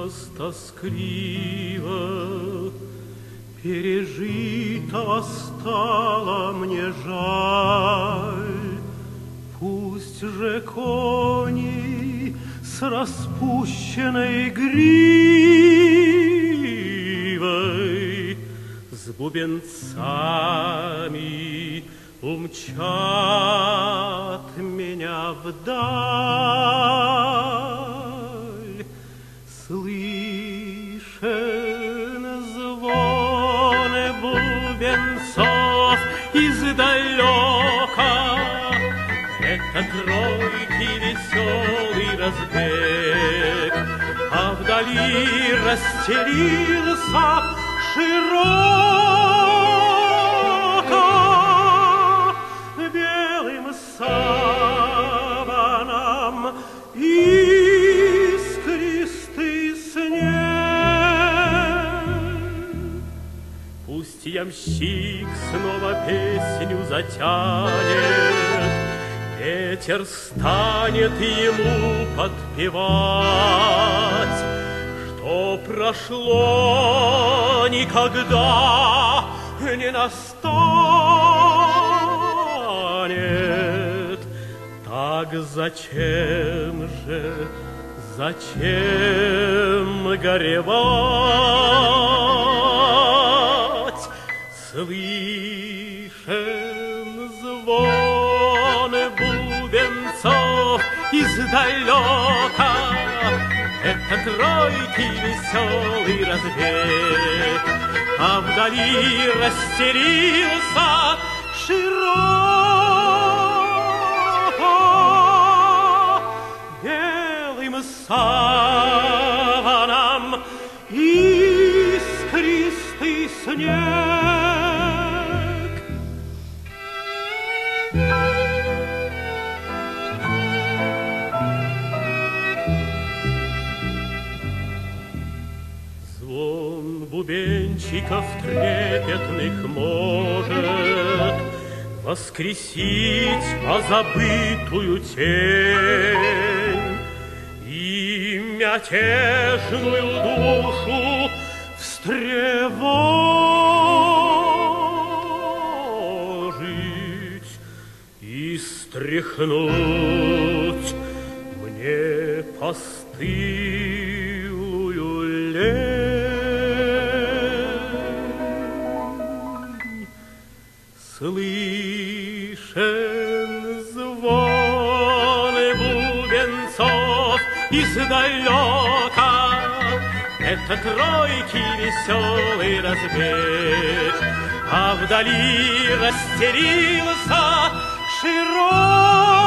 раз тоскливо, пережитого стало мне жаль. Пусть же кони с распущенной гривой, с бубенцами умчат меня вдаль. Слышен звон бубенцов издалека, это тройки веселый разбег, а вдали расстелился широко белым саваном искристый снег. Пусть ямщик снова песню затянет, ветер станет ему подпевать, что прошло никогда не настанет. Так зачем горевать? Слышен звон бубенцов издалека, это тройки веселый разбег, а вдали расстелился широко белым саваном искристый снег. Звон бубенчиков трепетных может воскресить позабытую тень и мятежную душу встревожить и стряхнуть мне постылую лень. Слышен звон бубенцов издалека, это тройки веселый разбег, а вдали расстелился широкий